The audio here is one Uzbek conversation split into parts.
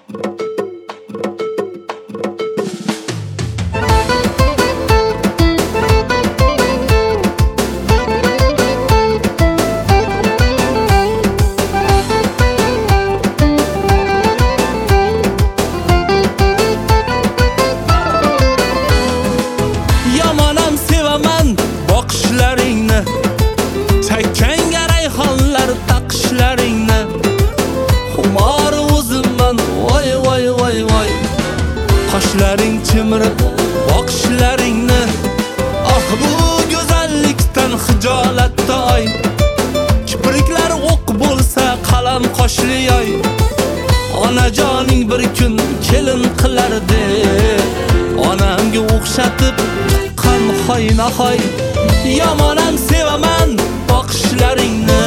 Yomonam sevaman boqishlaringni, chakkanga rayhonlar taqishlaringni. Xumor o'zimman, voy voy voy voy. Qoshlaring chimirib boqishlaringni. Ah bu go'zallikdan xijolatda oy. Kipriklar o'q bo'lsa qalam qoshli oy. Onajoning bir kun kelin qilardi. Onamga o'xshatib tuqqan hoynahoy. Yomonam sevaman boqishlaringni.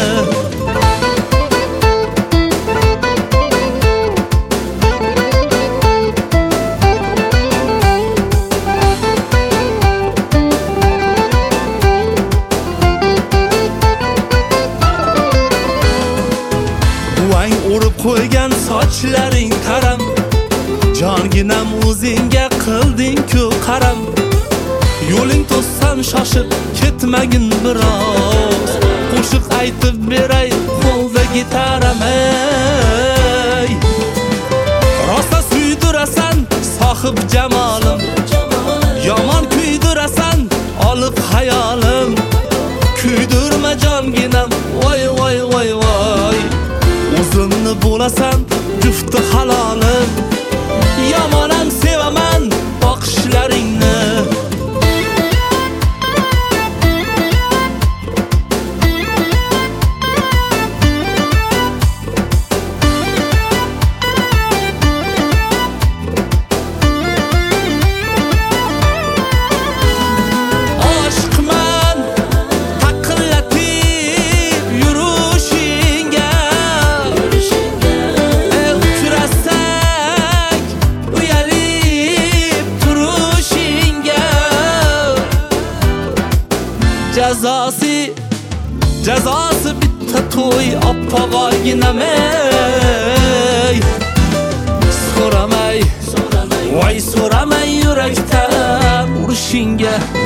Buvang o'rib qo'ygan sochlaring qaram. Jonginam o'zingga qilding-ku qaram. Yo'ling to'ssam shoshib ketmagin biroz. Qo'shiq aytib beray qo'lda gitaram ey. Rosa suydirasan sohib jamolim. Yomon kuydirasan olib hayolim. Kuydirma jonginam voy voy voy voy. O'zimni bo'lasan jufti halolim. Yomonam sevaman boqishlaringni. Oshiqman taqillatib yurishingga. Uchrasak uyalib turishingga. Jazosi bitta to'y oppog'oyginam ey. So'ramay, voy so'ramay yurakdan urishingga.